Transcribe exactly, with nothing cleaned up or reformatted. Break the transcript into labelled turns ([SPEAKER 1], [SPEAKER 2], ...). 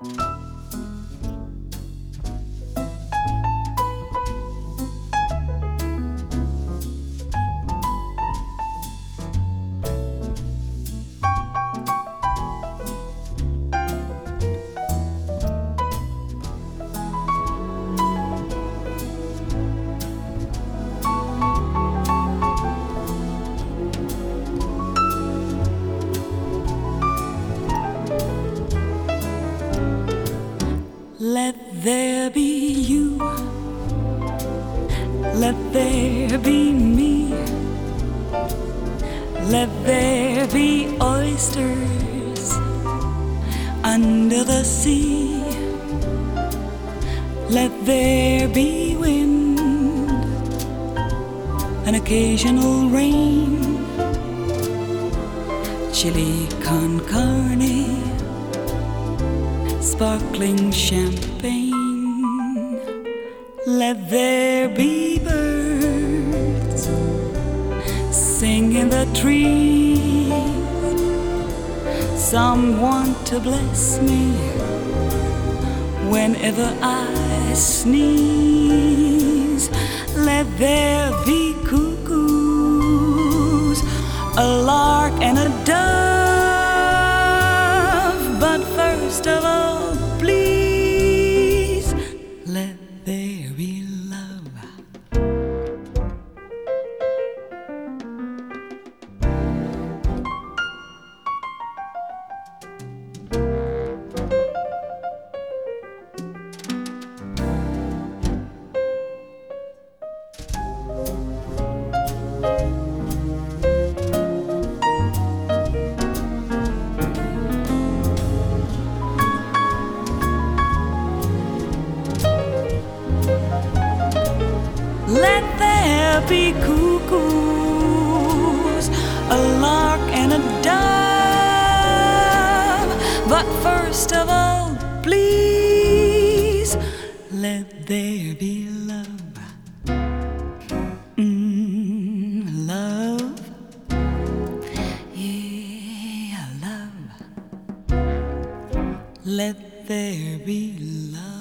[SPEAKER 1] Let there be you, let there be me, let there be oysters under the sea, let there be wind, an occasional rain, chili con carne, sparkling champagne. Let there be birds sing in the trees, someone to bless me whenever I sneeze. Let there be cuckoos, a lark and a dove, but first of all, please, let there be love. Let there be cuckoos, a lark and a dove, but first of all, please, let there be love. Mm, love, yeah, love. Let there be love.